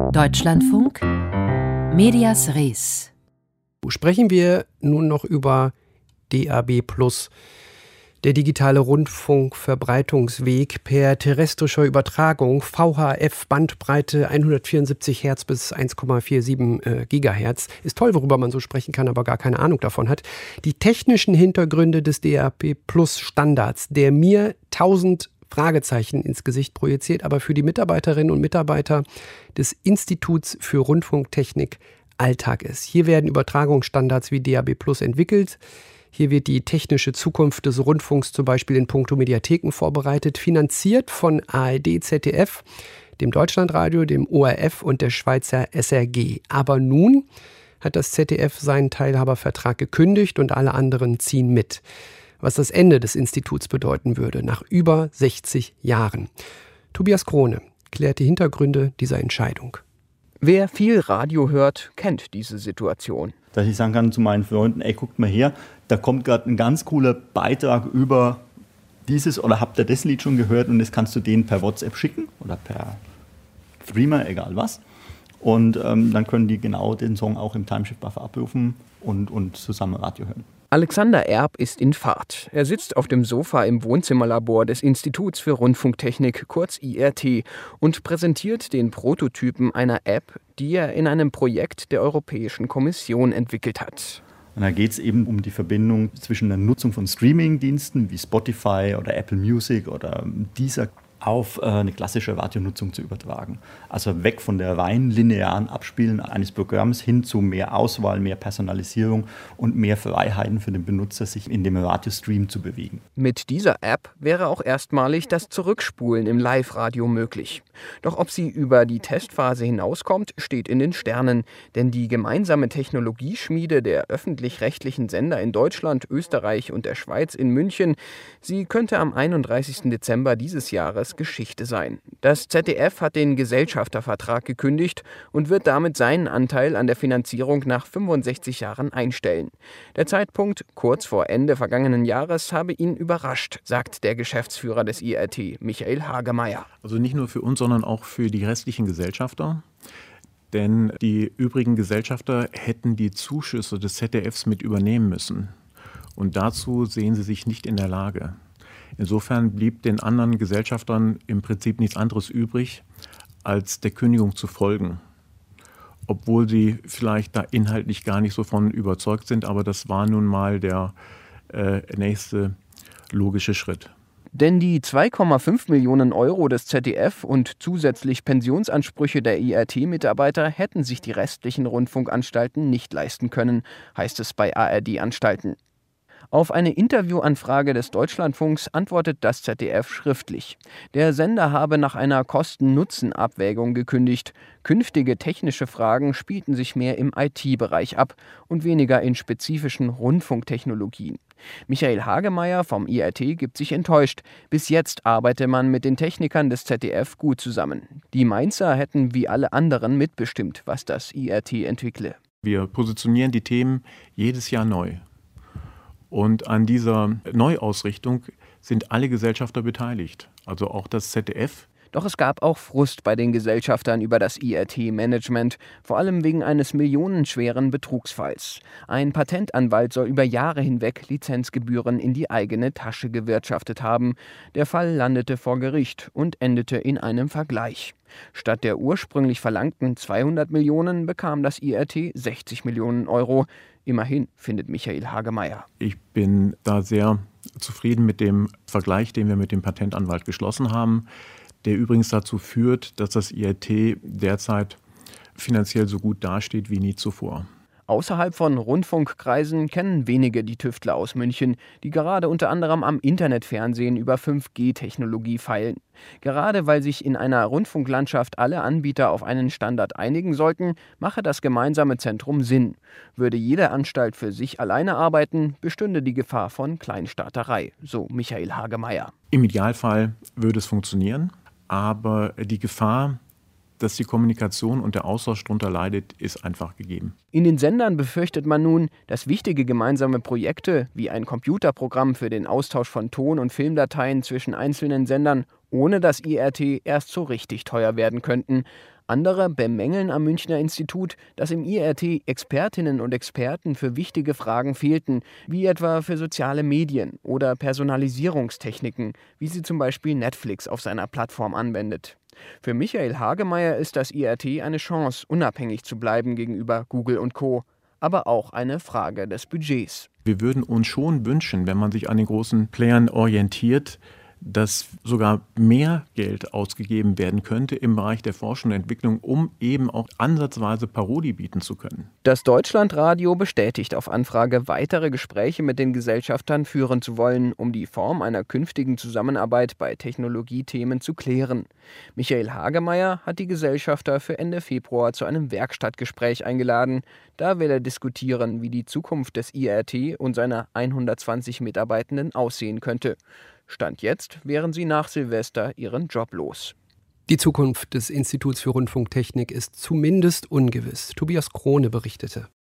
Deutschlandfunk Medias Res. Sprechen wir nun noch über DAB+, der digitale Rundfunkverbreitungsweg per terrestrischer Übertragung, VHF, Bandbreite 174 Hertz bis 1,47 Gigahertz. Ist toll, worüber man so sprechen kann, aber gar keine Ahnung davon hat. Die technischen Hintergründe des DAB+ Standards, der mir 1000 Fragezeichen ins Gesicht projiziert, aber für die Mitarbeiterinnen und Mitarbeiter des Instituts für Rundfunktechnik Alltag ist. Hier werden Übertragungsstandards wie DAB+ entwickelt. Hier wird die technische Zukunft des Rundfunks zum Beispiel in puncto Mediatheken vorbereitet, finanziert von ARD, ZDF, dem Deutschlandradio, dem ORF und der Schweizer SRG. Aber nun hat das ZDF seinen Teilhabervertrag gekündigt und alle anderen ziehen mit. Was das Ende des Instituts bedeuten würde, nach über 60 Jahren. Tobias Krone klärt die Hintergründe dieser Entscheidung. Wer viel Radio hört, kennt diese Situation. Dass ich sagen kann zu meinen Freunden, ey, guckt mal her, da kommt gerade ein ganz cooler Beitrag über dieses oder habt ihr das Lied schon gehört und das kannst du denen per WhatsApp schicken oder per Streamer, egal was. Und dann können die genau den Song auch im Timeshift-Buffer abrufen und zusammen Radio hören. Alexander Erb ist in Fahrt. Er sitzt auf dem Sofa im Wohnzimmerlabor des Instituts für Rundfunktechnik, kurz IRT, und präsentiert den Prototypen einer App, die er in einem Projekt der Europäischen Kommission entwickelt hat. Und da geht es eben um die Verbindung zwischen der Nutzung von Streaming-Diensten wie Spotify oder Apple Music oder Deezer auf eine klassische Radionutzung zu übertragen. Also weg von der rein linearen Abspielen eines Programms hin zu mehr Auswahl, mehr Personalisierung und mehr Freiheiten für den Benutzer, sich in dem Radiostream zu bewegen. Mit dieser App wäre auch erstmalig das Zurückspulen im Live-Radio möglich. Doch ob sie über die Testphase hinauskommt, steht in den Sternen. Denn die gemeinsame Technologieschmiede der öffentlich-rechtlichen Sender in Deutschland, Österreich und der Schweiz in München, sie könnte am 31. Dezember dieses Jahres Geschichte sein. Das ZDF hat den Gesellschaftervertrag gekündigt und wird damit seinen Anteil an der Finanzierung nach 65 Jahren einstellen. Der Zeitpunkt, kurz vor Ende vergangenen Jahres, habe ihn überrascht, sagt der Geschäftsführer des IRT, Michael Hagemeyer. Also nicht nur für uns, sondern auch für die restlichen Gesellschafter. Denn die übrigen Gesellschafter hätten die Zuschüsse des ZDFs mit übernehmen müssen. Und dazu sehen sie sich nicht in der Lage. Insofern blieb den anderen Gesellschaftern im Prinzip nichts anderes übrig, als der Kündigung zu folgen. Obwohl sie vielleicht da inhaltlich gar nicht so von überzeugt sind, aber das war nun mal der nächste logische Schritt. Denn die 2,5 Millionen Euro des ZDF und zusätzlich Pensionsansprüche der IRT-Mitarbeiter hätten sich die restlichen Rundfunkanstalten nicht leisten können, heißt es bei ARD-Anstalten. Auf eine Interviewanfrage des Deutschlandfunks antwortet das ZDF schriftlich. Der Sender habe nach einer Kosten-Nutzen-Abwägung gekündigt. Künftige technische Fragen spielten sich mehr im IT-Bereich ab und weniger in spezifischen Rundfunktechnologien. Michael Hagemeyer vom IRT gibt sich enttäuscht. Bis jetzt arbeite man mit den Technikern des ZDF gut zusammen. Die Mainzer hätten wie alle anderen mitbestimmt, was das IRT entwickle. Wir positionieren die Themen jedes Jahr neu. Und an dieser Neuausrichtung sind alle Gesellschafter beteiligt, also auch das ZDF. Doch es gab auch Frust bei den Gesellschaftern über das IRT-Management, vor allem wegen eines millionenschweren Betrugsfalls. Ein Patentanwalt soll über Jahre hinweg Lizenzgebühren in die eigene Tasche gewirtschaftet haben. Der Fall landete vor Gericht und endete in einem Vergleich. Statt der ursprünglich verlangten 200 Millionen bekam das IRT 60 Millionen Euro. Immerhin, findet Michael Hagemeyer. Ich bin da sehr zufrieden mit dem Vergleich, den wir mit dem Patentanwalt geschlossen haben, der übrigens dazu führt, dass das IRT derzeit finanziell so gut dasteht wie nie zuvor. Außerhalb von Rundfunkkreisen kennen wenige die Tüftler aus München, die gerade unter anderem am Internetfernsehen über 5G-Technologie feilen. Gerade weil sich in einer Rundfunklandschaft alle Anbieter auf einen Standard einigen sollten, mache das gemeinsame Zentrum Sinn. Würde jede Anstalt für sich alleine arbeiten, bestünde die Gefahr von Kleinstaaterei, so Michael Hagemeyer. Im Idealfall würde es funktionieren, aber die Gefahr, dass die Kommunikation und der Austausch darunter leidet, ist einfach gegeben. In den Sendern befürchtet man nun, dass wichtige gemeinsame Projekte wie ein Computerprogramm für den Austausch von Ton- und Filmdateien zwischen einzelnen Sendern ohne das IRT erst so richtig teuer werden könnten. Andere bemängeln am Münchner Institut, dass im IRT Expertinnen und Experten für wichtige Fragen fehlten, wie etwa für soziale Medien oder Personalisierungstechniken, wie sie zum Beispiel Netflix auf seiner Plattform anwendet. Für Michael Hagemeyer ist das IRT eine Chance, unabhängig zu bleiben gegenüber Google und Co., aber auch eine Frage des Budgets. Wir würden uns schon wünschen, wenn man sich an den großen Playern orientiert, dass sogar mehr Geld ausgegeben werden könnte im Bereich der Forschung und Entwicklung, um eben auch ansatzweise Parodie bieten zu können. Das Deutschlandradio bestätigt auf Anfrage, weitere Gespräche mit den Gesellschaftern führen zu wollen, um die Form einer künftigen Zusammenarbeit bei Technologiethemen zu klären. Michael Hagemeyer hat die Gesellschafter für Ende Februar zu einem Werkstattgespräch eingeladen. Da will er diskutieren, wie die Zukunft des IRT und seiner 120 Mitarbeitenden aussehen könnte. Stand jetzt wären sie nach Silvester ihren Job los. Die Zukunft des Instituts für Rundfunktechnik ist zumindest ungewiss. Tobias Krone berichtete.